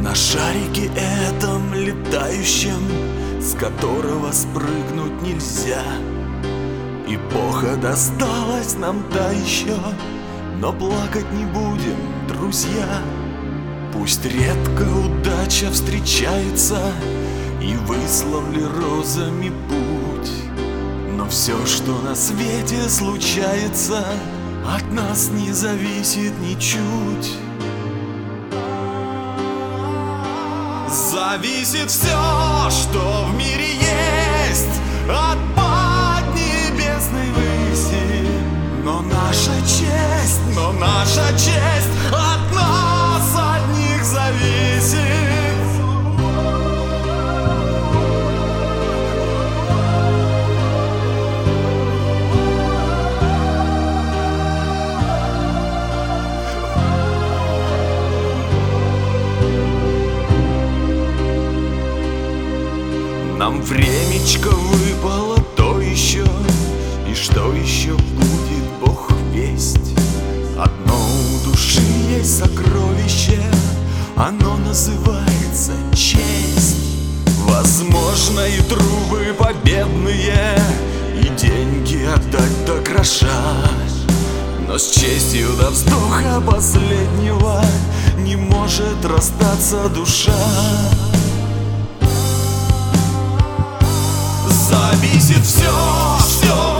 На шарике этом летающем, с которого спрыгнуть нельзя. Эпоха досталась нам та еще, но плакать не будем, друзья. Пусть редко удача встречается и выслан ли розами путь, но все, что на свете случается, от нас не зависит ничуть. Зависит все, что в мире есть, от поднебесной выси. Но наша честь от нас одних зависит. Нам времечко выпало то еще, и что еще будет, Бог весть. Одно у души есть сокровище, оно называется честь. Возможно, и трубы победные, и деньги отдать до гроша, но с честью до вздоха последнего не может расстаться душа. Зависит все